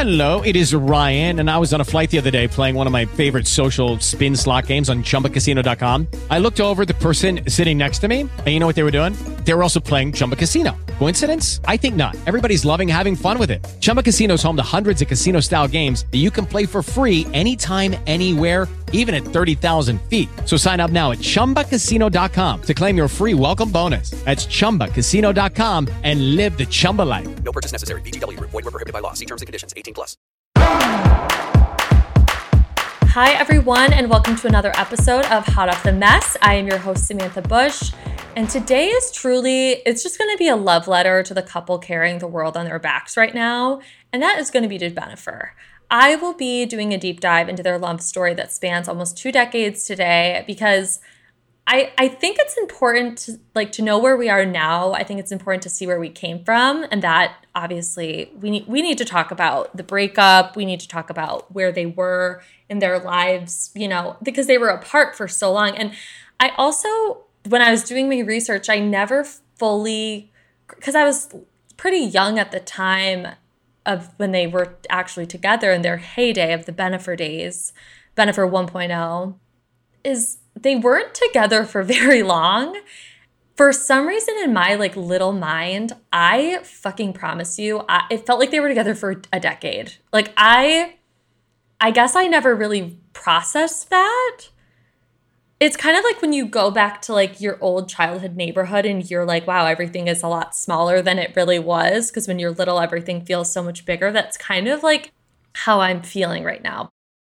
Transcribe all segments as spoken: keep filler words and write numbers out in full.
Hello, it is Ryan, and I was on a flight the other day playing one of my favorite social spin slot games on Chumba Casino dot com. I looked over at the person sitting next to me, and you know what they were doing? They were also playing Chumba Casino. Coincidence? I think not. Everybody's loving having fun with it. Chumba Casino is home to hundreds of casino-style games that you can play for free anytime, anywhere, even at thirty thousand feet. So sign up now at Chumba Casino dot com to claim your free welcome bonus. That's Chumba Casino dot com and live the Chumba life. No purchase necessary. V G W. Void where prohibited by law. See terms and conditions. eighteen plus. Hi, everyone, and welcome to another episode of Hot Off the Mess. I am your host, Samantha Bush, and today is truly, it's just going to be a love letter to the couple carrying the world on their backs right now, and that is going to be to Bennifer. I will be doing a deep dive into their love story that spans almost two decades today because I, I think it's important to, like, to know where we are now. I think it's important to see where we came from, and that obviously we need, we need to talk about the breakup. We need to talk about where they were in their lives, you know, because they were apart for so long. And I also, when I was doing my research, I never fully, because I was pretty young at the time of when they were actually together in their heyday of the Bennifer days, Bennifer one point oh, is they weren't together for very long. For some reason in my like little mind, I fucking promise you, I, it felt like they were together for a decade. Like I, I guess I never really processed that. It's kind of like when you go back to like your old childhood neighborhood and you're like, wow, everything is a lot smaller than it really was. Because when you're little, everything feels so much bigger. That's kind of like how I'm feeling right now.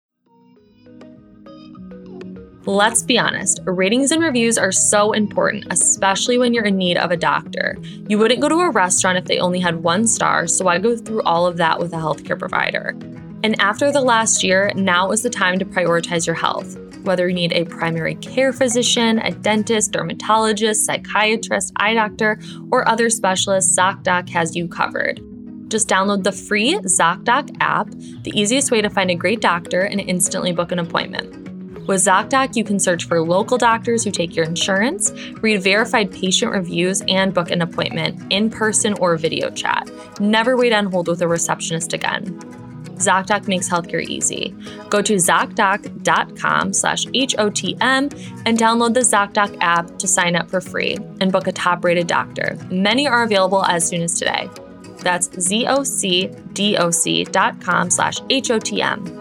Let's be honest, ratings and reviews are so important, especially when you're in need of a doctor. You wouldn't go to a restaurant if they only had one star, so I go through all of that with a healthcare provider. And after the last year, now is the time to prioritize your health. Whether you need a primary care physician, a dentist, dermatologist, psychiatrist, eye doctor, or other specialists, ZocDoc has you covered. Just download the free ZocDoc app, the easiest way to find a great doctor and instantly book an appointment. With ZocDoc, you can search for local doctors who take your insurance, read verified patient reviews, and book an appointment in person or video chat. Never wait on hold with a receptionist again. ZocDoc makes healthcare easy. Go to ZocDoc.com slash H-O-T-M and download the ZocDoc app to sign up for free and book a top-rated doctor. Many are available as soon as today. That's Z-O-C-D-O-C dot com slash H-O-T-M.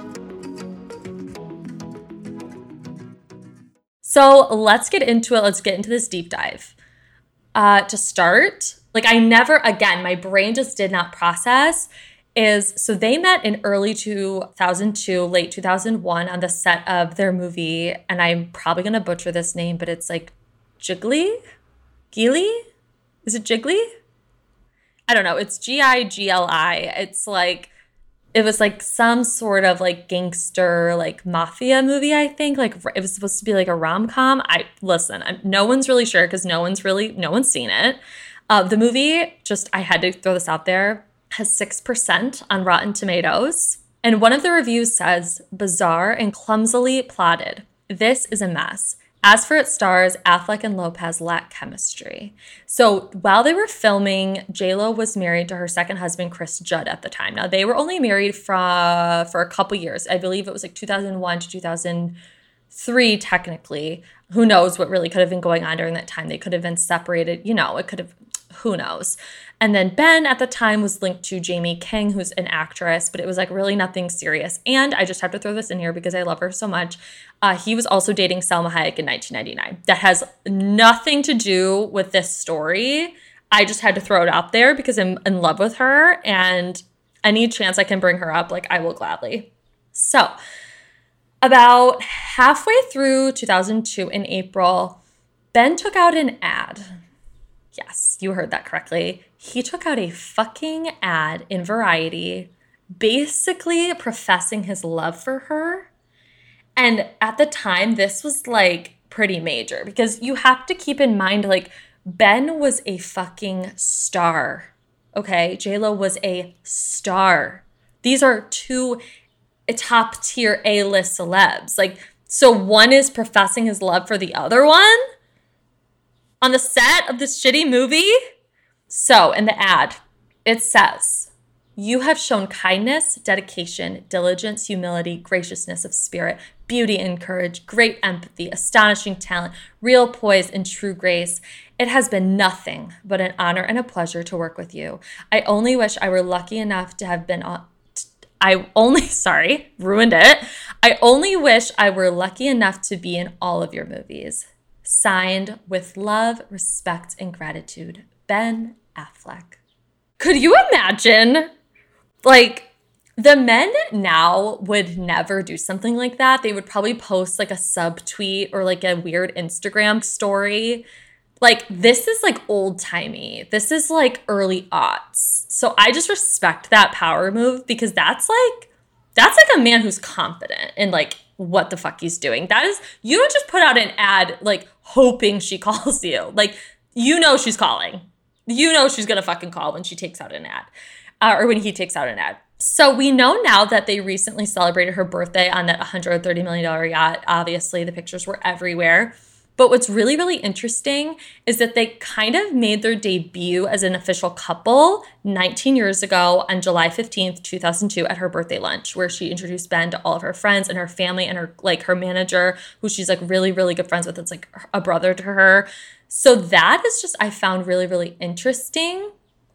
So let's get into it. Let's get into this deep dive. Uh, to start, like I never, again, my brain just did not process is, so they met in early two thousand two, late two thousand one on the set of their movie, and I'm probably going to butcher this name, but it's like Jiggly? Gigli? Is it Jiggly? I don't know. It's G I G L I. It's like, it was like some sort of like gangster, like mafia movie, I think. Like it was supposed to be like a rom-com. I listen, I'm, no one's really sure because no one's really, no one's seen it. Uh, the movie, just, I had to throw this out there, has six percent on Rotten Tomatoes. And one of the reviews says, bizarre and clumsily plotted. This is a mess. As for its stars, Affleck and Lopez lack chemistry. So while they were filming, J-Lo was married to her second husband, Chris Judd, at the time. Now, they were only married for, for a couple years. I believe it was like two thousand one to two thousand three, technically. Who knows what really could have been going on during that time. They could have been separated. You know, it could have, who knows. And then Ben at the time was linked to Jamie King, who's an actress, but it was like really nothing serious. And I just have to throw this in here because I love her so much. Uh, he was also dating Salma Hayek in nineteen ninety-nine. That has nothing to do with this story. I just had to throw it out there because I'm in love with her, and any chance I can bring her up, like I will gladly. So about halfway through two thousand two in April, Ben took out an ad. Yes, you heard that correctly. He took out a fucking ad in Variety, basically professing his love for her. And at the time, this was like pretty major because you have to keep in mind, like, Ben was a fucking star. Okay? J-Lo was a star. These are two top tier A-list celebs. Like, so one is professing his love for the other one on the set of this shitty movie. So in the ad, it says, You have shown kindness, dedication, diligence, humility, graciousness of spirit, beauty and courage, great empathy, astonishing talent, real poise, and true grace. It has been nothing but an honor and a pleasure to work with you. I only wish I were lucky enough to have been on. I only, sorry, ruined it. I only wish I were lucky enough to be in all of your movies. Signed, with love, respect, and gratitude, Ben Affleck. Could you imagine? Like, the men now would never do something like that. They would probably post like a subtweet or like a weird Instagram story. Like, this is like old timey. This is like early aughts. So I just respect that power move because that's like, that's like a man who's confident in like what the fuck he's doing. That is, you don't just put out an ad like hoping she calls you. Like, you know she's calling. You know she's gonna fucking call when she takes out an ad. Uh, or when he takes out an ad. So we know now that they recently celebrated her birthday on that one hundred thirty million dollars yacht. Obviously, the pictures were everywhere. But what's really, really interesting is that they kind of made their debut as an official couple nineteen years ago on July fifteenth, two thousand two at her birthday lunch, where she introduced Ben to all of her friends and her family and her like her manager, who she's like really, really good friends with. It's like a brother to her. So that is just, I found really, really interesting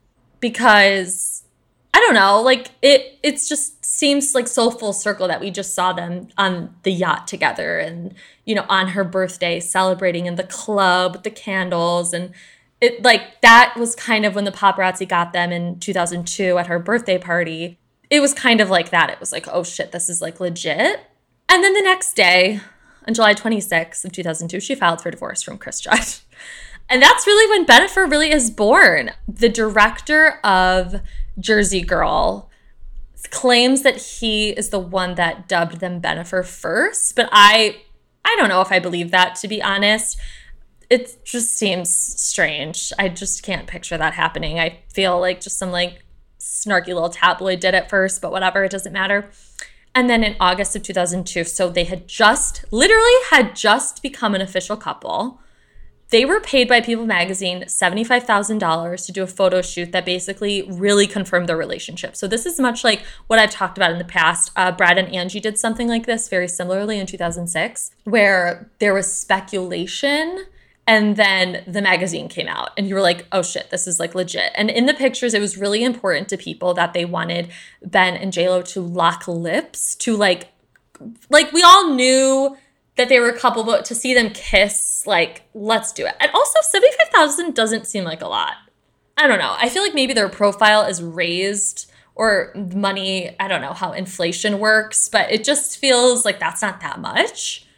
because I don't know, like it it's just seems like so full circle that we just saw them on the yacht together and, you know, on her birthday celebrating in the club with the candles. And it like that was kind of when the paparazzi got them in two thousand two at her birthday party. It was kind of like that. It was like, oh shit, this is like legit. And then the next day, on July twenty-sixth of two thousand two, she filed for divorce from Chris Judd. And that's really when Bennifer really is born. The director of Jersey Girl claims that he is the one that dubbed them Bennifer first, but I I don't know if I believe that, to be honest. It just seems strange. I just can't picture that happening. I feel like just some like snarky little tabloid did it first, but whatever, it doesn't matter. And then in August of two thousand two, so they had just, literally had just become an official couple. They were paid by People Magazine seventy-five thousand dollars to do a photo shoot that basically really confirmed their relationship. So this is much like what I've talked about in the past. Uh, Brad and Angie did something like this very similarly in two thousand six, where there was speculation and then the magazine came out and you were like, oh shit, this is like legit. And in the pictures, it was really important to people that they wanted Ben and J-Lo to lock lips, to like, like we all knew that they were a couple, but to see them kiss, like, let's do it. And also, seventy-five thousand doesn't seem like a lot. I don't know. I feel like maybe their profile is raised or money, I don't know how inflation works, but it just feels like that's not that much.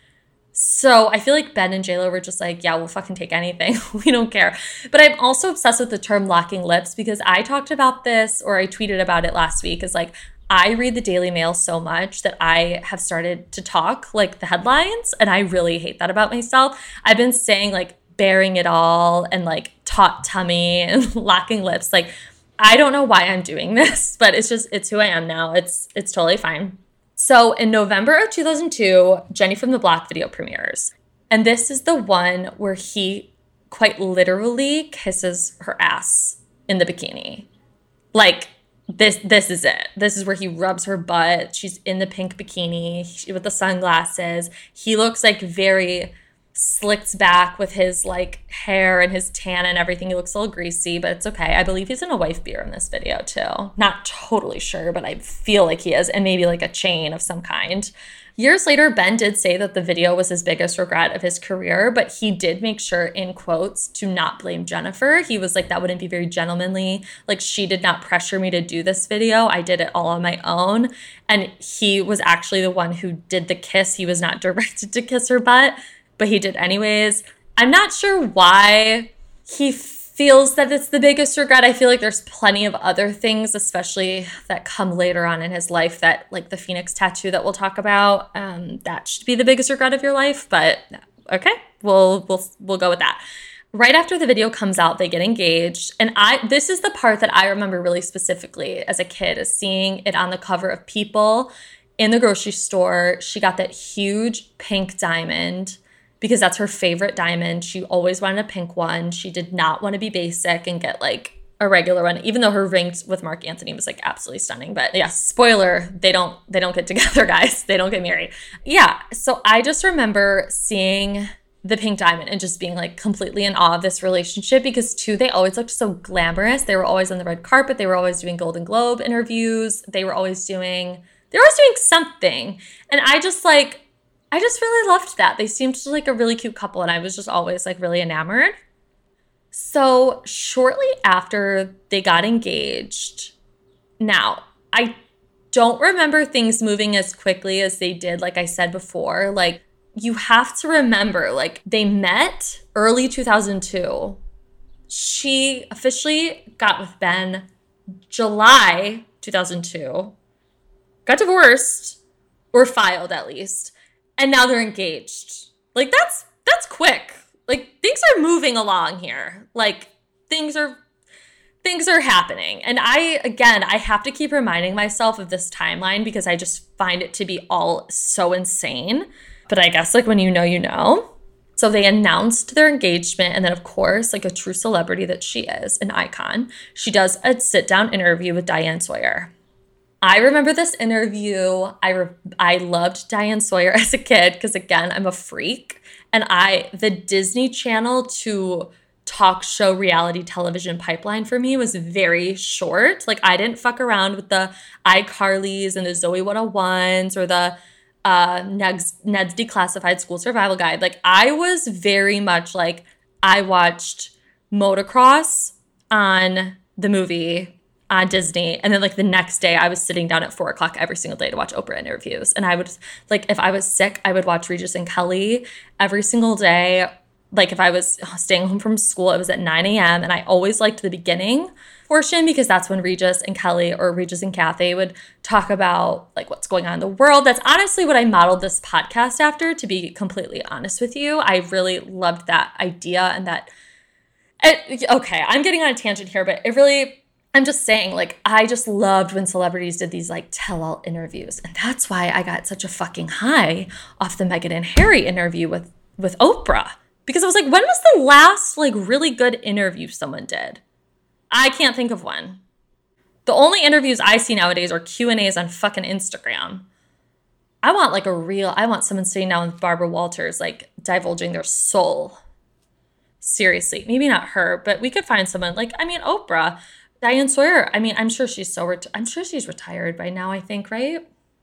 So I feel like Ben and J-Lo were just like, yeah, we'll fucking take anything. We don't care. But I'm also obsessed with the term locking lips because I talked about this, or I tweeted about it last week, is like, I read the Daily Mail so much that I have started to talk like the headlines, and I really hate that about myself. I've been saying like bearing it all and like taut tummy and locking lips. Like, I don't know why I'm doing this, but it's just, it's who I am now. It's it's totally fine. So in November of two thousand two, Jenny from the Block video premieres. And this is the one where he quite literally kisses her ass in the bikini. Like, This this is it. This is where he rubs her butt. She's in the pink bikini with the sunglasses. He looks like very slicked back with his like hair and his tan and everything. He looks a little greasy, but it's okay. I believe he's in a wife beater in this video too. Not totally sure, but I feel like he is, and maybe like a chain of some kind. Years later, Ben did say that the video was his biggest regret of his career, but he did make sure, in quotes, to not blame Jennifer. He was like, that wouldn't be very gentlemanly. Like, she did not pressure me to do this video. I did it all on my own. And he was actually the one who did the kiss. He was not directed to kiss her butt, but he did anyways. I'm not sure why he feels that it's the biggest regret. I feel like there's plenty of other things, especially that come later on in his life, that like the Phoenix tattoo that we'll talk about, um, that should be the biggest regret of your life. But okay, we'll we'll we'll go with that. Right after the video comes out, they get engaged. And I this is the part that I remember really specifically as a kid, is seeing it on the cover of People in the grocery store. She got that huge pink diamond because that's her favorite diamond. She always wanted a pink one. She did not want to be basic and get like a regular one, even though her ring with Mark Anthony was like absolutely stunning. But yeah, spoiler, they don't they don't get together, guys. They don't get married. Yeah. So I just remember seeing the pink diamond and just being like completely in awe of this relationship because two, they always looked so glamorous. They were always on the red carpet. They were always doing Golden Globe interviews. They were always doing they were always doing something. And I just like I just really loved that. They seemed like a really cute couple and I was just always like really enamored. So shortly after they got engaged, now I don't remember things moving as quickly as they did, like I said before. Like, you have to remember, like, they met early two thousand two. She officially got with Ben July two thousand two, got divorced, or filed at least, and now they're engaged. Like, that's that's quick. Like, things are moving along here. Like, things are things are happening. And I, again, I have to keep reminding myself of this timeline because I just find it to be all so insane. But I guess, like, when you know, you know. So they announced their engagement. And then, of course, like a true celebrity that she is, an icon, she does a sit-down interview with Diane Sawyer. I remember this interview. I re- I loved Diane Sawyer as a kid because, again, I'm a freak. And I, the Disney Channel to talk show reality television pipeline for me was very short. Like, I didn't fuck around with the iCarlys and the Zoe one oh ones or the uh, Ned's, Ned's Declassified School Survival Guide. Like, I was very much like, I watched Motocross on the movie on Disney. And then like the next day I was sitting down at four o'clock every single day to watch Oprah interviews. And I would like, if I was sick, I would watch Regis and Kelly every single day. Like if I was staying home from school, it was at nine a.m. And I always liked the beginning portion because that's when Regis and Kelly or Regis and Kathy would talk about like what's going on in the world. That's honestly what I modeled this podcast after, to be completely honest with you. I really loved that idea and that, it, okay, I'm getting on a tangent here, but it really, I'm just saying, like, I just loved when celebrities did these, like, tell-all interviews. And that's why I got such a fucking high off the Meghan and Harry interview with, with Oprah. Because I was like, when was the last, like, really good interview someone did? I can't think of one. The only interviews I see nowadays are Q and A's on fucking Instagram. I want, like, a real, I want someone sitting down with Barbara Walters, like, divulging their soul. Seriously. Maybe not her, but we could find someone, like, I mean, Oprah. Diane Sawyer, I mean, I'm sure she's so, ret- I'm sure she's retired by now, I think, right?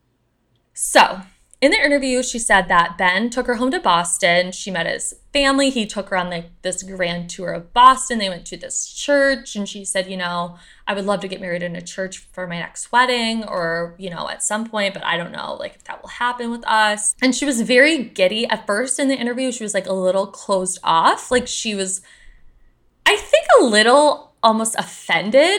So, in the interview, she said that Ben took her home to Boston. She met his family. He took her on like this grand tour of Boston. They went to this church, and she said, you know, I would love to get married in a church for my next wedding or, you know, at some point, but I don't know, like, if that will happen with us. And she was very giddy. At first in the interview, she was like a little closed off. Like, she was, I think, a little almost offended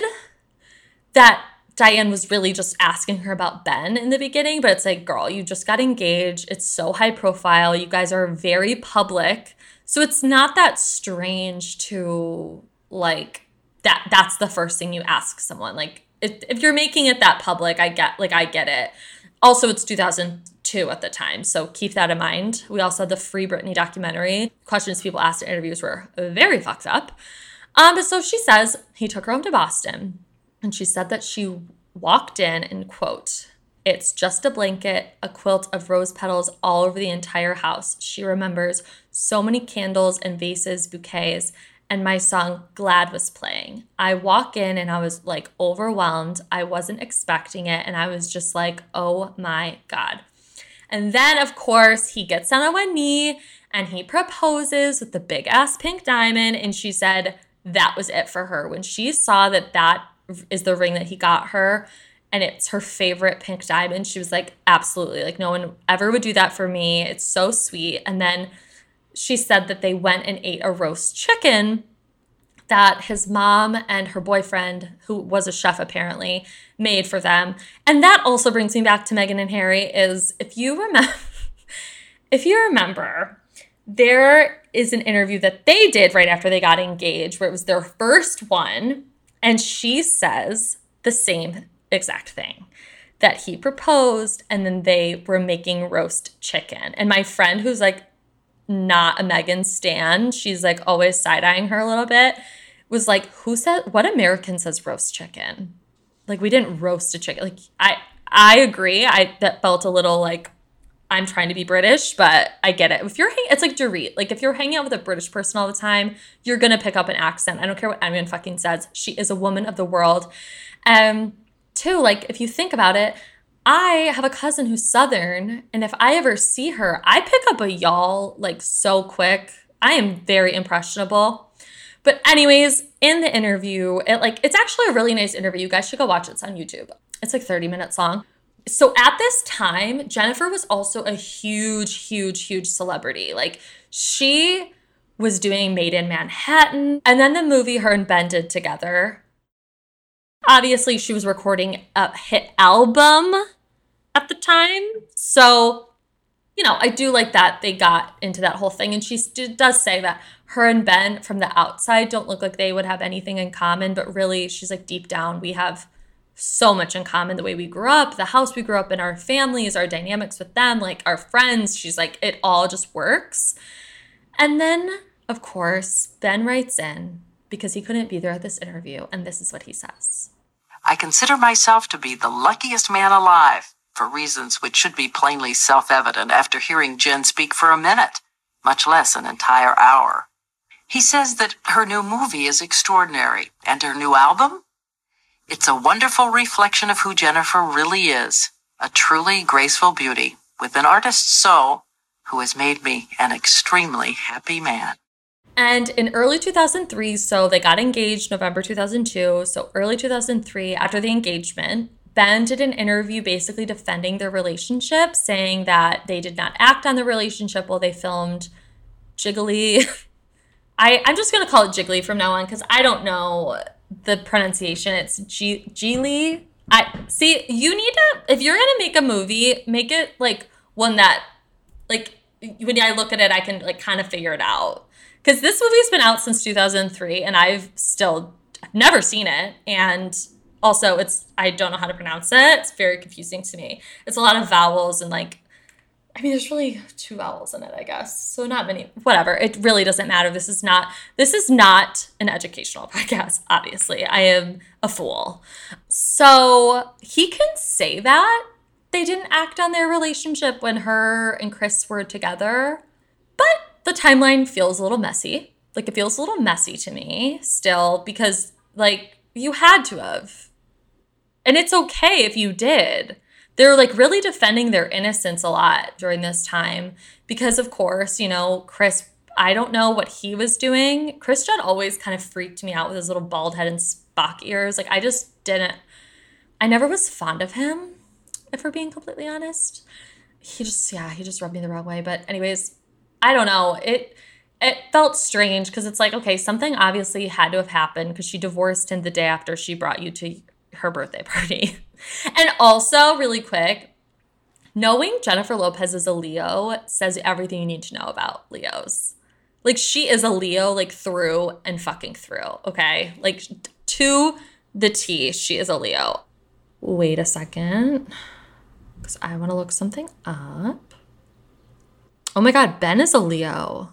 that Diane was really just asking her about Ben in the beginning. But it's like, girl, you just got engaged. It's so high profile. You guys are very public. So it's not that strange to, like, that that's the first thing you ask someone. Like, if, if you're making it that public, I get, like, I get it. Also, it's two thousand two at the time, so keep that in mind. We also had the Free Britney documentary. Questions people asked in interviews were very fucked up. Um, but so she says he took her home to Boston, and she said that she walked in and, quote, "It's just a blanket, a quilt of rose petals all over the entire house. She remembers so many candles and vases, bouquets, and my song Glad was playing. I walk in and I was like overwhelmed. I wasn't expecting it. And I was just like, oh my God." And then, of course, he gets down on one knee and he proposes with the big ass pink diamond. And she said that was it for her. When she saw that that is the ring that he got her and it's her favorite pink diamond, she was like, absolutely. Like, no one ever would do that for me. It's so sweet. And then she said that they went and ate a roast chicken that his mom and her boyfriend, who was a chef apparently, made for them. And that also brings me back to Meghan and Harry is, if you remember, if you remember, there is an interview that they did right after they got engaged where it was their first one. And she says the same exact thing, that he proposed and then they were making roast chicken. And my friend who's like not a Meghan stan, she's like always side-eyeing her a little bit, was like, who said, what American says roast chicken? Like, we didn't roast a chicken. Like, I I agree. I that felt a little like, I'm trying to be British, but I get it. If you're hang- it's like Dorit. Like, if you're hanging out with a British person all the time, you're gonna pick up an accent. I don't care what anyone fucking says. She is a woman of the world. Um, two, like, if you think about it, I have a cousin who's Southern, and if I ever see her, I pick up a y'all like so quick. I am very impressionable. But anyways, in the interview, it like it's actually a really nice interview. You guys should go watch it. It's on YouTube. It's like thirty minutes long. So at this time, Jennifer was also a huge, huge, huge celebrity. Like, she was doing Made in Manhattan, and then the movie her and Ben did together. Obviously, she was recording a hit album at the time. So, you know, I do like that they got into that whole thing. And she st- does say that her and Ben from the outside don't look like they would have anything in common. But really, she's like, deep down, we have so much in common. The way we grew up, the house we grew up in, our families, our dynamics with them, like our friends. She's like, it all just works. And then, of course, Ben writes in because he couldn't be there at this interview. And this is what he says. I consider myself to be the luckiest man alive, for reasons which should be plainly self-evident after hearing Jen speak for a minute, much less an entire hour. He says that her new movie is extraordinary, and her new album? It's a wonderful reflection of who Jennifer really is, a truly graceful beauty with an artist's soul who has made me an extremely happy man. And in early two thousand three, so they got engaged November two thousand two, so early two thousand three, after the engagement, Ben did an interview basically defending their relationship, saying that they did not act on the relationship while they filmed Jiggly. I, I'm just going to call it Jiggly from now on because I don't know the pronunciation. It's G- Geely. I see, you need to, if you're going to make a movie, make it like one that, like, when I look at it, I can like kind of figure it out. Because this movie's been out since two thousand three, and I've still never seen it. And also, it's I don't know how to pronounce it. It's very confusing to me. It's a lot of vowels and like, I mean, there's really two vowels in it, I guess. So not many. Whatever. It really doesn't matter. This is not. This is not an educational podcast. Obviously, I am a fool. So he can say that they didn't act on their relationship when her and Chris were together, but the timeline feels a little messy. Like, it feels a little messy to me still because, like, you had to have. And it's okay if you did. They're, like, really defending their innocence a lot during this time because, of course, you know, Chris, I don't know what he was doing. Chris Judd always kind of freaked me out with his little bald head and Spock ears. Like, I just didn't. I never was fond of him, if we're being completely honest. He just, yeah, he just rubbed me the wrong way. But anyways, I don't know. It it felt strange because it's like, okay, something obviously had to have happened because she divorced him the day after she brought you to her birthday party. And also, really quick, knowing Jennifer Lopez is a Leo says everything you need to know about Leos. Like, she is a Leo, like, through and fucking through, okay? Like, to the T, she is a Leo. Wait a second, because I want to look something up. Oh my God, Ben is a Leo.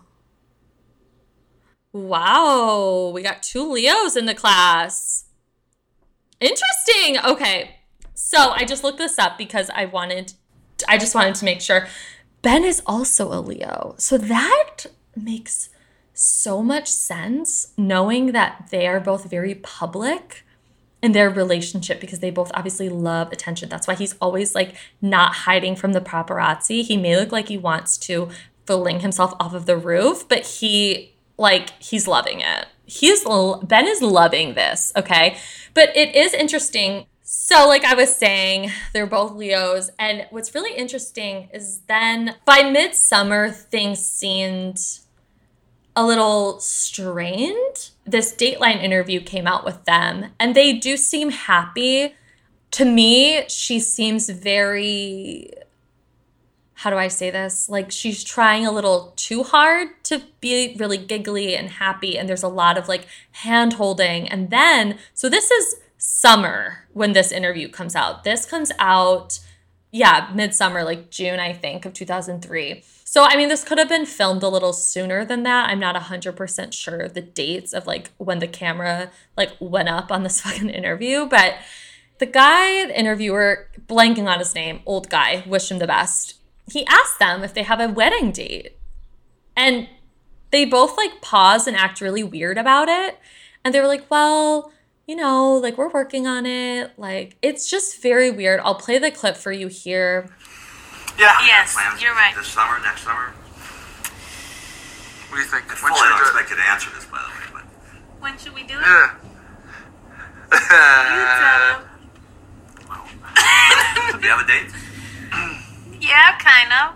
Wow, we got two Leos in the class. Interesting. Okay, so I just looked this up because I wanted, I just wanted to make sure. Ben is also a Leo. So that makes so much sense, knowing that they are both very public in their relationship because they both obviously love attention. That's why he's always like not hiding from the paparazzi. He may look like he wants to fling himself off of the roof, but he like he's loving it. He's Ben is loving this, okay? But it is interesting. So like I was saying, they're both Leos. And what's really interesting is then by midsummer, things seemed a little strained. This Dateline interview came out with them, and they do seem happy. To me, she seems very, how do I say this? Like, she's trying a little too hard to be really giggly and happy, and there's a lot of, like, hand-holding. And then, so this is summer when this interview comes out. This comes out Yeah, midsummer, like June, I think, of two thousand three. So, I mean, this could have been filmed a little sooner than that. I'm not one hundred percent sure of the dates of, like, when the camera, like, went up on this fucking interview. But the guy, the interviewer, blanking on his name, old guy, wish him the best. He asked them if they have a wedding date. And they both, like, pause and act really weird about it. And they were like, well, you know, like, we're working on it. Like, it's just very weird. I'll play the clip for you here. Yeah. Yes, Plans you're right. This summer, next summer? What do you think? I When fully should we don't do it? expect you to answer this, by the way, but When should we do it? Yeah. You tell him. do you have a date? Yeah, kind of.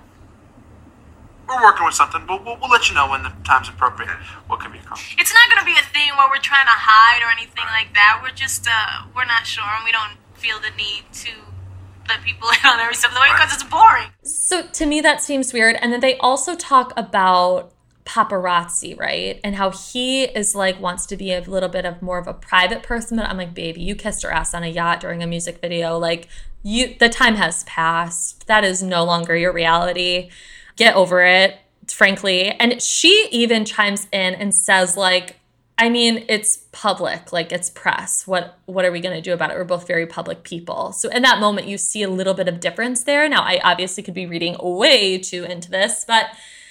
We're working with something, but we'll, we'll let you know when the time's appropriate. What can be accomplished? It's not going to be a thing where we're trying to hide or anything like that. We're just, uh, we're not sure, and we don't feel the need to let people in on every step of the way because it's boring. So to me, that seems weird. And then they also talk about paparazzi, right? And how he is like, wants to be a little bit of more of a private person. But I'm like, baby, you kissed her ass on a yacht during a music video. Like, you, the time has passed. That is no longer your reality. Get over it, frankly. And she even chimes in and says, like, I mean, it's public, like, it's press. What what are we going to do about it? We're both very public people. So in that moment, you see a little bit of difference there. Now, I obviously could be reading way too into this, but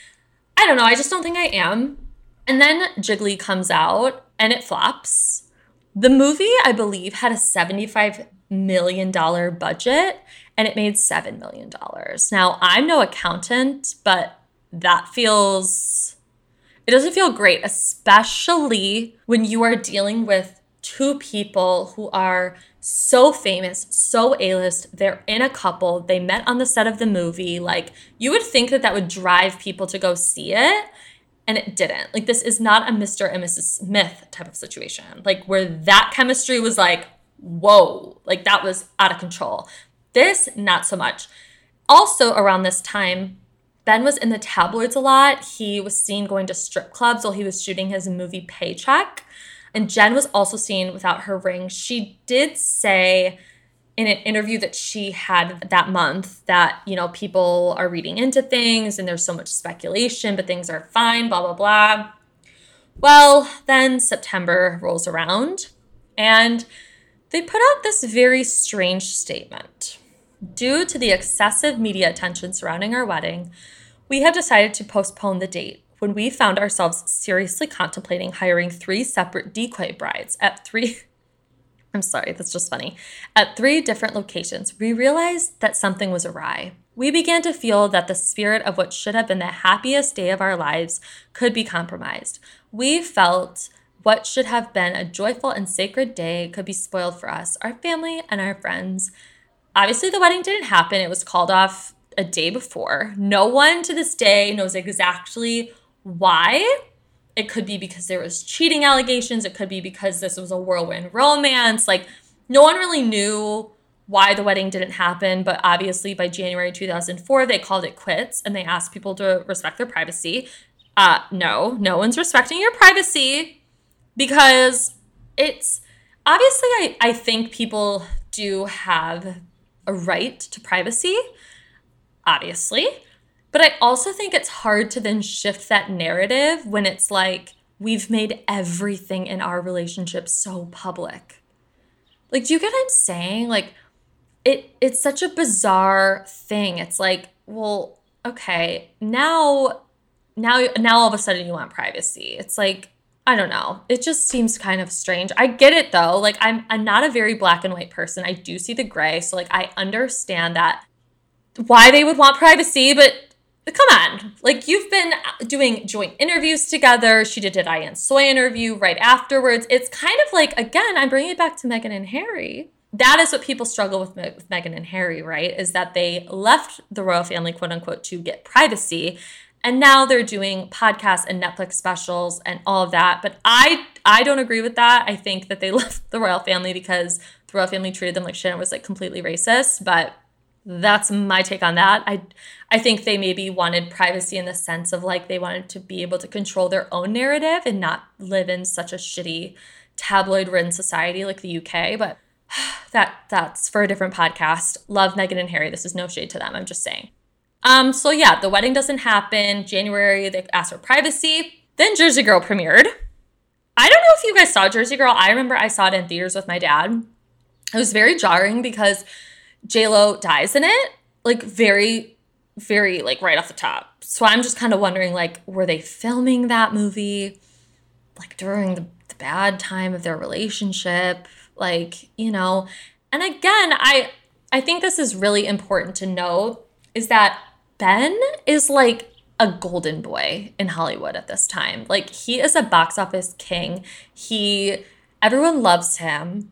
I don't know. I just don't think I am. And then Jiggly comes out and it flops. The movie, I believe, had a seventy-five million dollars budget and it made seven million dollars. Now, I'm no accountant, but that feels... It doesn't feel great, especially when you are dealing with two people who are so famous, so A-list. They're in a couple. They met on the set of the movie. Like, you would think that that would drive people to go see it, and it didn't. Like, this is not a Mister and Missus Smith type of situation, like, where that chemistry was like, whoa, like, that was out of control. This, not so much. Also, around this time, Ben was in the tabloids a lot. He was seen going to strip clubs while he was shooting his movie Paycheck. And Jen was also seen without her ring. She did say in an interview that she had that month that, you know, people are reading into things and there's so much speculation, but things are fine, blah, blah, blah. Well, then September rolls around and they put out this very strange statement. Due to the excessive media attention surrounding our wedding, we have decided to postpone the date when we found ourselves seriously contemplating hiring three separate decoy brides at three, I'm sorry, that's just funny, at three different locations. We realized that something was awry. We began to feel that the spirit of what should have been the happiest day of our lives could be compromised. We felt what should have been a joyful and sacred day could be spoiled for us, our family, and our friends. Obviously, the wedding didn't happen. It was called off a day before. No one to this day knows exactly why. It could be because there was cheating allegations. It could be because this was a whirlwind romance. Like, no one really knew why the wedding didn't happen. But obviously, by January two thousand four, they called it quits and they asked people to respect their privacy. Uh, no, no one's respecting your privacy because it's obviously, I, I think people do have a right to privacy, obviously. But I also think it's hard to then shift that narrative when it's like, we've made everything in our relationship so public. Like, do you get what I'm saying? Like, it it's such a bizarre thing. It's like, well, okay, now, now, now all of a sudden you want privacy. It's like, I don't know. It just seems kind of strange. I get it though. Like, I'm I'm not a very black and white person. I do see the gray. So like, I understand that why they would want privacy, but come on. Like, you've been doing joint interviews together. She did a Diane Soy interview right afterwards. It's kind of like, again, I'm bringing it back to Meghan and Harry. That is what people struggle with with Meghan and Harry, right? Is that they left the royal family, quote unquote, to get privacy. And now they're doing podcasts and Netflix specials and all of that. But I I don't agree with that. I think that they left the royal family because the royal family treated them like shit and was like completely racist. But that's my take on that. I I think they maybe wanted privacy in the sense of like they wanted to be able to control their own narrative and not live in such a shitty tabloid-ridden society like the U K. But that that's for a different podcast. Love Meghan and Harry. This is no shade to them. I'm just saying. Um, so yeah, the wedding doesn't happen. January, they asked for privacy. Then Jersey Girl premiered. I don't know if you guys saw Jersey Girl. I remember I saw it in theaters with my dad. It was very jarring because J-Lo dies in it, like very, very like right off the top. So I'm just kind of wondering, like, were they filming that movie like during the, the bad time of their relationship? Like, you know, and again, I I think this is really important to know is that Ben is like a golden boy in Hollywood at this time. Like, he is a box office king. He, everyone loves him.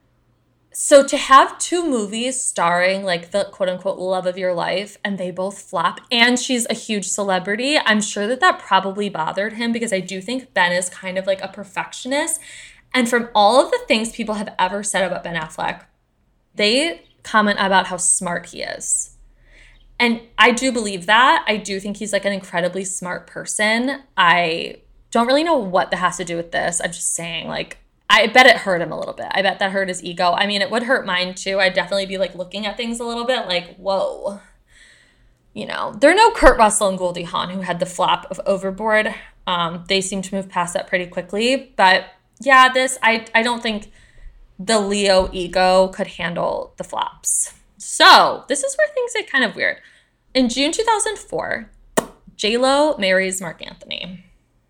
So to have two movies starring like the quote unquote love of your life and they both flop and she's a huge celebrity, I'm sure that that probably bothered him because I do think Ben is kind of like a perfectionist. And from all of the things people have ever said about Ben Affleck, they comment about how smart he is. And I do believe that. I do think he's like an incredibly smart person. I don't really know what that has to do with this. I'm just saying, like, I bet it hurt him a little bit. I bet that hurt his ego. I mean, it would hurt mine too. I'd definitely be like looking at things a little bit like, whoa. You know, there are no Kurt Russell and Goldie Hawn who had the flop of Overboard. Um, they seem to move past that pretty quickly. But yeah, this, I, I don't think the Leo ego could handle the flops. So this is where things get kind of weird. In June two thousand four, J-Lo marries Marc Anthony.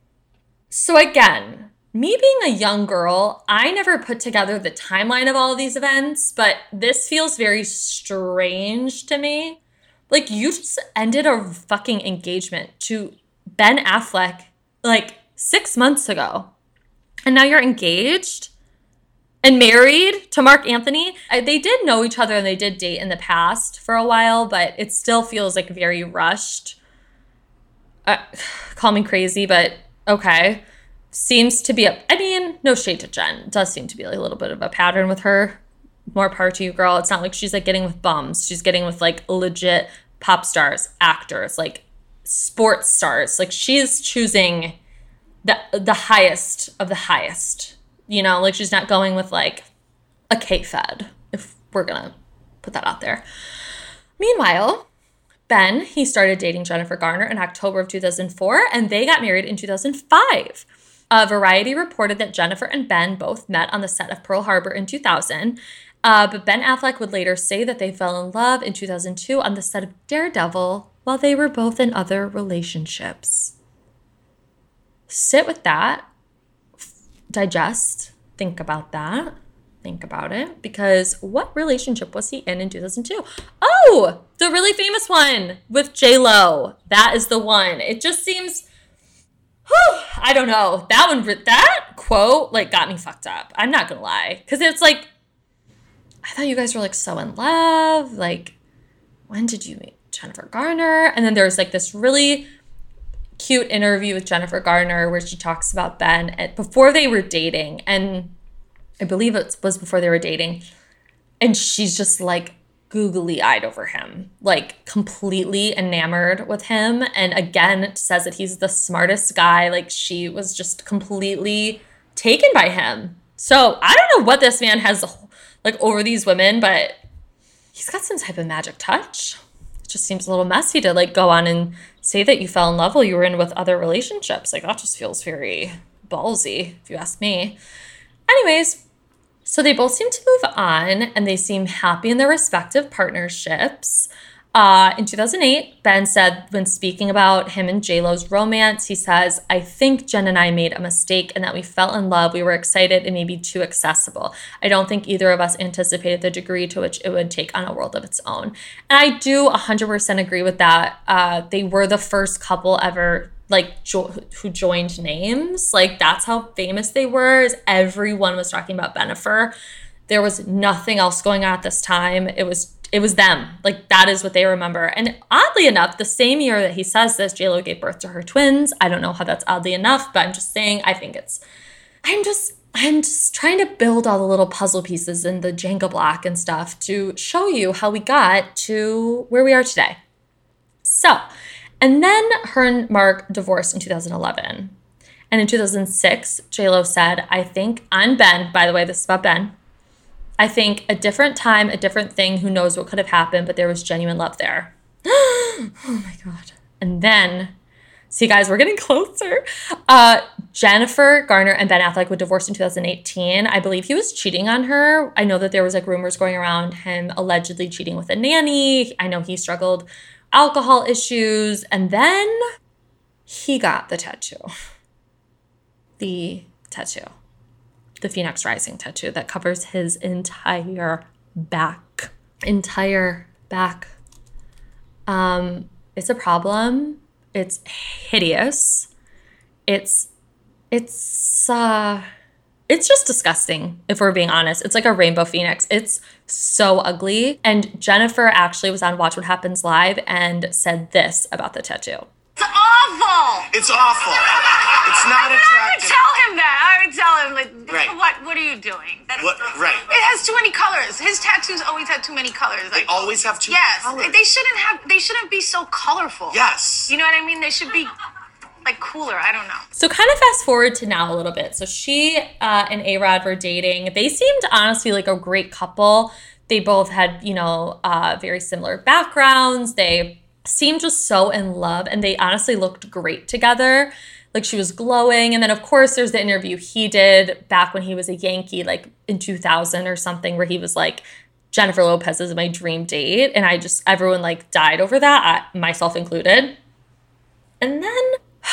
So again, me being a young girl, I never put together the timeline of all of these events, but this feels very strange to me. Like, you just ended a fucking engagement to Ben Affleck like six months ago. And now you're engaged and married to Marc Anthony. I, they did know each other and they did date in the past for a while, but it still feels like very rushed. Uh, call me crazy, but okay. Seems to be a, I mean, no shade to Jen. It does seem to be like a little bit of a pattern with her. More power to you, girl. It's not like she's like getting with bums. She's getting with like legit pop stars, actors, like sports stars. Like, she's choosing the the highest of the highest. You know, like, she's not going with like a K-Fed, if we're gonna put that out there. Meanwhile, Ben, he started dating Jennifer Garner in October of two thousand four, and they got married in two thousand five. Uh, Variety reported that Jennifer and Ben both met on the set of Pearl Harbor in two thousand, uh, but Ben Affleck would later say that they fell in love in two thousand two on the set of Daredevil while they were both in other relationships. Sit with that. Digest. Think about that. Think about it. Because what relationship was he in in two thousand two? Oh, the really famous one with J-Lo. That is the one. It just seems... Whew, I don't know. That one, that quote, like, got me fucked up. I'm not gonna lie. Because it's like, I thought you guys were, like, so in love. Like, when did you meet Jennifer Garner? And then there's, like, this really cute interview with Jennifer Garner where she talks about Ben at, before they were dating. And I believe it was before they were dating. And she's just, like, googly-eyed over him, like completely enamored with him. And again, says that he's the smartest guy. Like, she was just completely taken by him. So I don't know what this man has like over these women, but he's got some type of magic touch. It just seems a little messy to like go on and say that you fell in love while you were in with other relationships. Like, that just feels very ballsy, if you ask me. Anyways, so they both seem to move on, and they seem happy in their respective partnerships. Uh, in two thousand eight, Ben said, when speaking about him and J-Lo's romance, he says, "I think Jen and I made a mistake in that we fell in love. We were excited and maybe too accessible. I don't think either of us anticipated the degree to which it would take on a world of its own." And I do one hundred percent agree with that. Uh, they were the first couple ever like jo- who joined names. Like, that's how famous they were, is everyone was talking about Bennifer. There was nothing else going on at this time. It was it was them. Like, that is what they remember. And oddly enough, the same year that he says this, J-Lo gave birth to her twins. I don't know how that's oddly enough, but I'm just saying, I think it's, I'm just, I'm just trying to build all the little puzzle pieces in the Jenga block and stuff to show you how we got to where we are today. So, and then her and Mark divorced in two thousand eleven. And in two thousand six, J-Lo said, "I think on Ben," by the way, this is about Ben, I think a different time, a different thing, who knows what could have happened, but there was genuine love there. Oh my God. And then, see guys, we're getting closer. Uh, Jennifer Garner and Ben Affleck were divorced in two thousand eighteen. I believe he was cheating on her. I know that there was like rumors going around him allegedly cheating with a nanny. I know he struggled alcohol issues. And then he got the tattoo. The tattoo. The Phoenix Rising tattoo that covers his entire back. Entire back. Um, it's a problem. It's hideous. It's, it's, uh, it's just disgusting, if we're being honest. It's like a rainbow phoenix. It's so ugly. And Jennifer actually was on Watch What Happens Live and said this about the tattoo. It's awful. It's awful. It's not I would attractive. tell him that. I would tell him, like, Right. what What are you doing? That's, What? Right. It has too many colors. His tattoos always had too many colors. They Like, always have two yes, colors. they shouldn't have. They shouldn't be so colorful. Yes. You know what I mean? They should be like cooler. I don't know. So kind of fast forward to now a little bit. So she uh, and A-Rod were dating. They seemed honestly like a great couple. They both had, you know, uh, very similar backgrounds. They seemed just so in love, and they honestly looked great together. Like she was glowing. And then of course there's the interview he did back when he was a Yankee, like in two thousand or something, where he was like, Jennifer Lopez is my dream date. And I just, everyone like died over that, I, myself included. And then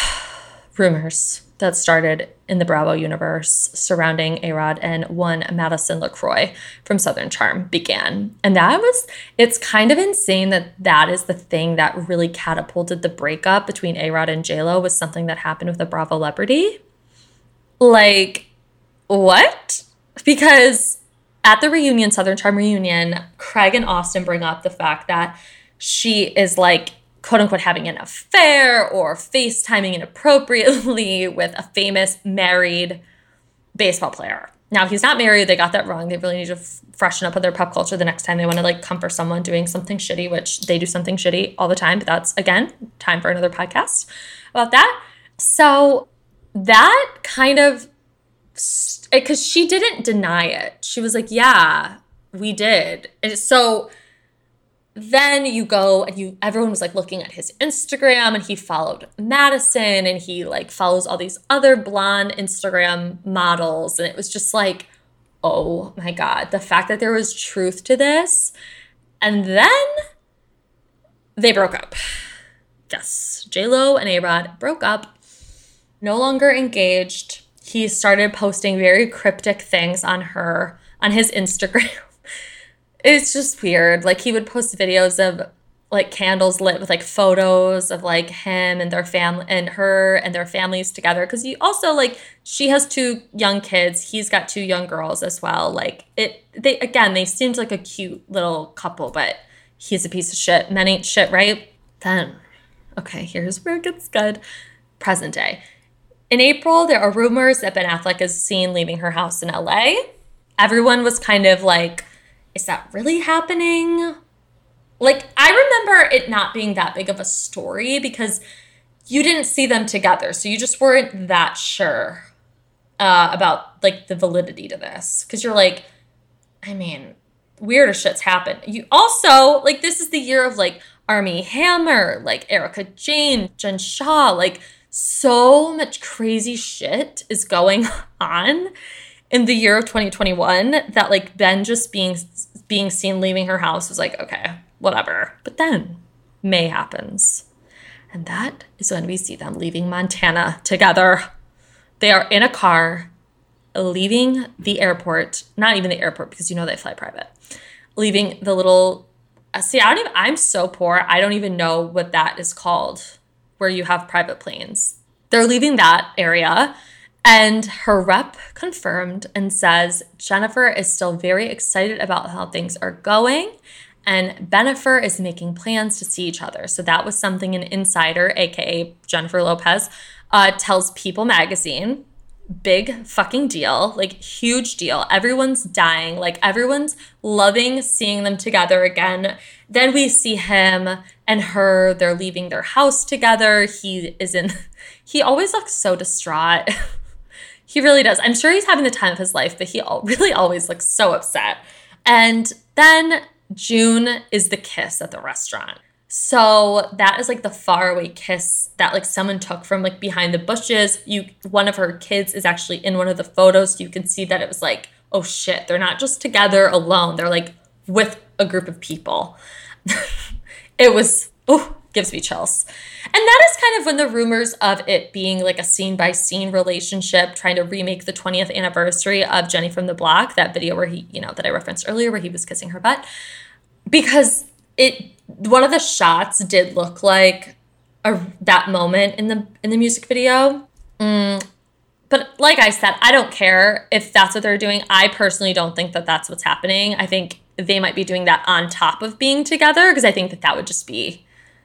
rumors that started in the Bravo universe surrounding A-Rod and one Madison LaCroix from Southern Charm began. And that was, it's kind of insane that that is the thing that really catapulted the breakup between A-Rod and J-Lo, was something that happened with a Bravo celebrity. Like, what? Because at the reunion, Southern Charm reunion, Craig and Austin bring up the fact that she is like, quote unquote, having an affair or FaceTiming inappropriately with a famous married baseball player. Now, he's not married. They got that wrong. They really need to f- freshen up with their pop culture the next time they want to like comfort someone doing something shitty, which they do something shitty all the time. But that's, again, time for another podcast about that. So that kind of, because she didn't deny it. She was like, yeah, we did. And so then you go and you, everyone was like looking at his Instagram, and he followed Madison, and he like follows all these other blonde Instagram models. And it was just like, oh my God, the fact that there was truth to this. And then they broke up. Yes, J-Lo and A-Rod broke up, no longer engaged. He started posting very cryptic things on her, on his Instagram. It's just weird. Like he would post videos of like candles lit with like photos of like him and their family and her and their families together. Cause you also like, she has two young kids. He's got two young girls as well. Like it, they, again, they seemed like a cute little couple, but he's a piece of shit. Men ain't shit, right? Then, okay, here's where it gets good. Present day. In April, there are rumors that Ben Affleck is seen leaving her house in L A. Everyone was kind of like, is that really happening? Like, I remember it not being that big of a story because you didn't see them together. So you just weren't that sure uh, about, like, the validity to this. Because you're like, I mean, weirder shit's happened. You also, like, this is the year of, like, Armie Hammer, like, Erica Jane, Jen Shaw. Like, so much crazy shit is going on in the year of twenty twenty-one that, like, Ben just being being seen leaving her house was like, okay, whatever. But then May happens. And that is when we see them leaving Montana together. They are in a car leaving the airport. Not even the airport, because you know they fly private. Leaving the little, see, I don't even, I'm so poor. I don't even know what that is called, where you have private planes. They're leaving that area. And her rep confirmed and says Jennifer is still very excited about how things are going, and Bennifer is making plans to see each other. So that was something an insider, a k a. Jennifer Lopez, uh, tells People magazine. Big fucking deal, like huge deal. Everyone's dying, like everyone's loving seeing them together again. Then we see him and her, they're leaving their house together. He is in, he always looks so distraught. He really does. I'm sure he's having the time of his life, but he really always looks so upset. And then June is the kiss at the restaurant. So that is like the faraway kiss that like someone took from like behind the bushes. You, one of her kids is actually in one of the photos. You can see that it was like, oh shit, they're not just together alone. They're like with a group of people. It was, oh, gives me chills. And that is kind of when the rumors of it being like a scene by scene relationship, trying to remake the twentieth anniversary of Jenny from the Block, that video where he, you know, that I referenced earlier, where he was kissing her butt, because it, one of the shots did look like a, that moment in the in the music video. Mm, but like I said, I don't care if that's what they're doing. I personally don't think that that's what's happening. I think they might be doing that on top of being together, because I think that that would just be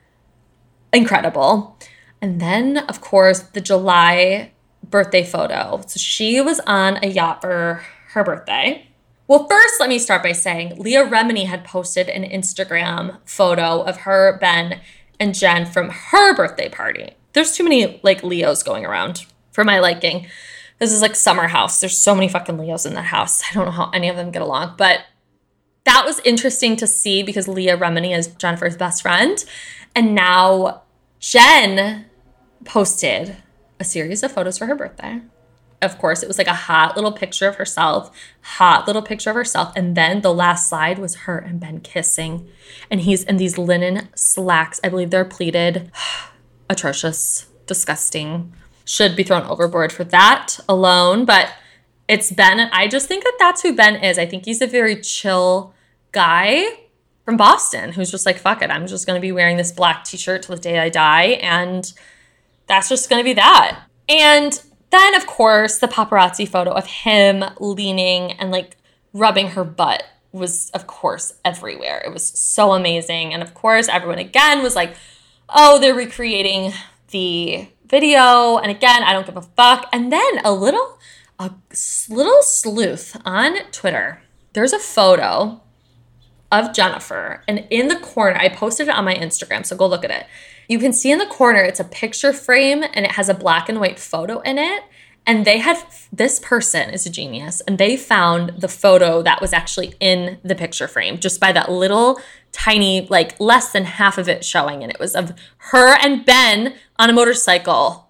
incredible. And then, of course, the July birthday photo. So she was on a yacht for her birthday. Well, first, let me start by saying Leah Remini had posted an Instagram photo of her, Ben, and Jen from her birthday party. There's too many, like, Leos going around for my liking. This is like summer house. There's so many fucking Leos in that house. I don't know how any of them get along. But that was interesting to see because Leah Remini is Jennifer's best friend. And now Jen posted a series of photos for her birthday. Of course, it was like a hot little picture of herself, hot little picture of herself. And then the last slide was her and Ben kissing. And he's in these linen slacks. I believe they're pleated. Atrocious, disgusting. Should be thrown overboard for that alone. But it's Ben. And I just think that that's who Ben is. I think he's a very chill guy from Boston who's just like, fuck it. I'm just going to be wearing this black t-shirt till the day I die. And that's just going to be that. And then, of course, the paparazzi photo of him leaning and like rubbing her butt was, of course, everywhere. It was so amazing. And of course, everyone again was like, oh, they're recreating the video. And again, I don't give a fuck. And then a little, a little sleuth on Twitter, there's a photo of Jennifer. And in the corner, I posted it on my Instagram, so go look at it. You can see in the corner, it's a picture frame and it has a black and white photo in it. And they had, this person is a genius, and they found the photo that was actually in the picture frame just by that little tiny, like less than half of it showing. And it was of her and Ben on a motorcycle.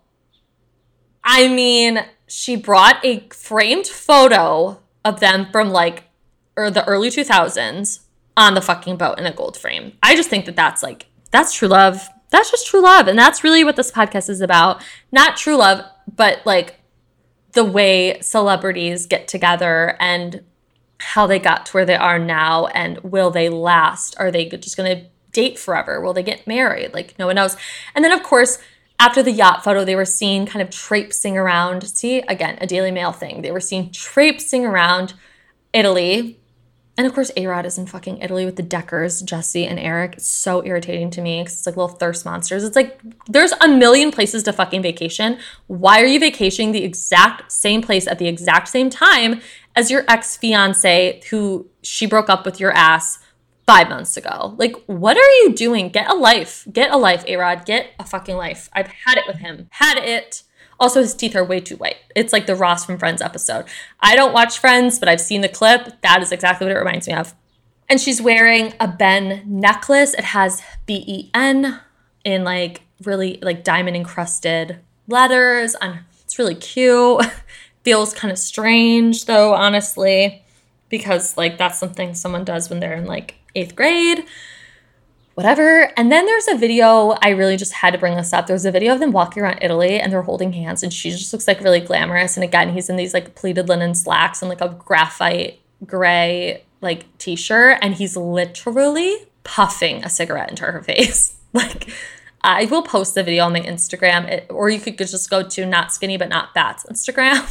I mean, she brought a framed photo of them from like or the early two thousands on the fucking boat in a gold frame. I just think that that's like, that's true love. That's just true love. And that's really what this podcast is about. Not true love, but like the way celebrities get together and how they got to where they are now, and will they last? Are they just going to date forever? Will they get married? Like, no one knows. And then, of course, after the yacht photo, they were seen kind of traipsing around. See, again, a Daily Mail thing. They were seen traipsing around Italy. And of course, A-Rod is in fucking Italy with the Deckers, Jesse and Eric. It's so irritating to me because it's like little thirst monsters. It's like, there's a million places to fucking vacation. Why are you vacationing the exact same place at the exact same time as your ex-fiance who she broke up with your ass five months ago? Like, what are you doing? Get a life. Get a life, A-Rod. Get a fucking life. I've had it with him. Had it. Also, his teeth are way too white. It's like the Ross from Friends episode. I don't watch Friends, but I've seen the clip. That is exactly what it reminds me of. And she's wearing a Ben necklace. It has B E N in like really like diamond encrusted letters. And it's really cute. Feels kind of strange though, honestly, because like that's something someone does when they're in like eighth grade. Whatever. And then there's a video, I really just had to bring this up. There's a video of them walking around Italy and they're holding hands and she just looks like really glamorous. And again, he's in these like pleated linen slacks and like a graphite gray like t-shirt. And he's literally puffing a cigarette into her face. Like, I will post the video on my Instagram, it, or you could just go to Not Skinny But Not Fat's Instagram.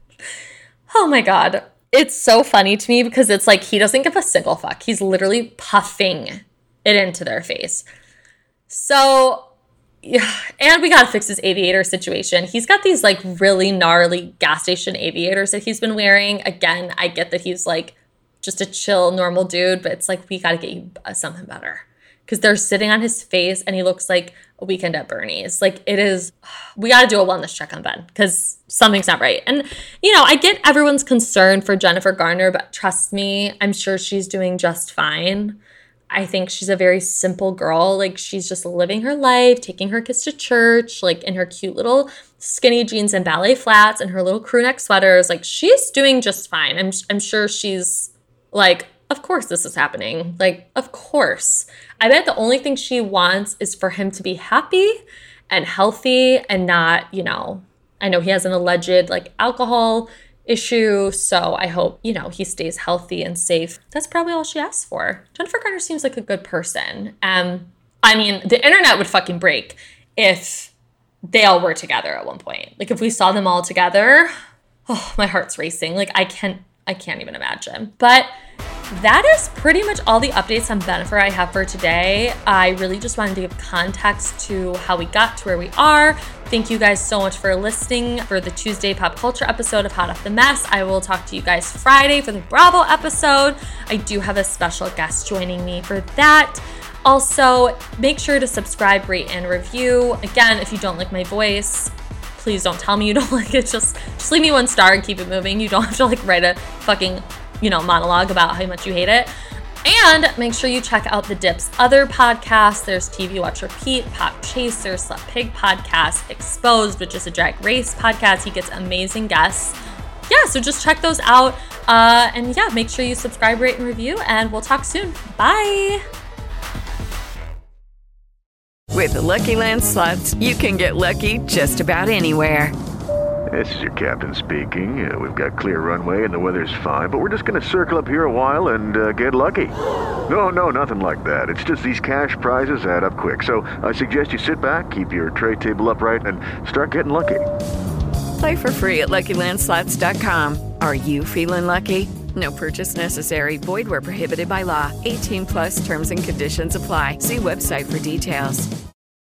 Oh my God. It's so funny to me because it's like he doesn't give a single fuck. He's literally puffing it into their face. So, yeah, and we got to fix his aviator situation. He's got these like really gnarly gas station aviators that he's been wearing. Again, I get that he's like just a chill, normal dude, but it's like, we got to get you something better. because they're sitting on his face and he looks like a Weekend at Bernie's. Like, it is, we got to do a wellness check on Ben because something's not right. And, you know, I get everyone's concern for Jennifer Garner, but trust me, I'm sure she's doing just fine. I think she's a very simple girl. Like, she's just living her life, taking her kids to church, like in her cute little skinny jeans and ballet flats and her little crew neck sweaters. Like, she's doing just fine. I'm, I'm sure she's like, of course this is happening. Like, of course. I bet the only thing she wants is for him to be happy and healthy and not, you know, I know he has an alleged like alcohol issue. So I hope, you know, he stays healthy and safe. That's probably all she asks for. Jennifer Garner seems like a good person. Um, I mean, the internet would fucking break if they all were together at one point. Like, if we saw them all together, oh, my heart's racing. Like, I can't, I can't even imagine. But that is pretty much all the updates on Bennifer I have for today. I really just wanted to give context to how we got to where we are. Thank you guys so much for listening for the Tuesday pop culture episode of Hot Off the Mess. I will talk to you guys Friday for the Bravo episode. I do have a special guest joining me for that. Also, make sure to subscribe, rate, and review. Again, if you don't like my voice, please don't tell me you don't like it. Just, just leave me one star and keep it moving. You don't have to like write a fucking, you know, monologue about how much you hate it. And make sure you check out the Dip's other podcasts. There's T V Watch Repeat, Pop Chaser, Slut Pig Podcast, Exposed, which is a drag race podcast. He gets amazing guests. Yeah, so just check those out. Uh, and yeah, make sure you subscribe, rate, and review, and we'll talk soon. Bye. With the Lucky Land Slots, you can get lucky just about anywhere. This is your captain speaking. Uh, we've got clear runway and the weather's fine, but we're just going to circle up here a while and uh, get lucky. No, no, nothing like that. It's just these cash prizes add up quick. So I suggest you sit back, keep your tray table upright, and start getting lucky. Play for free at Lucky Land Slots dot com. Are you feeling lucky? No purchase necessary. Void where prohibited by law. eighteen plus terms and conditions apply. See website for details.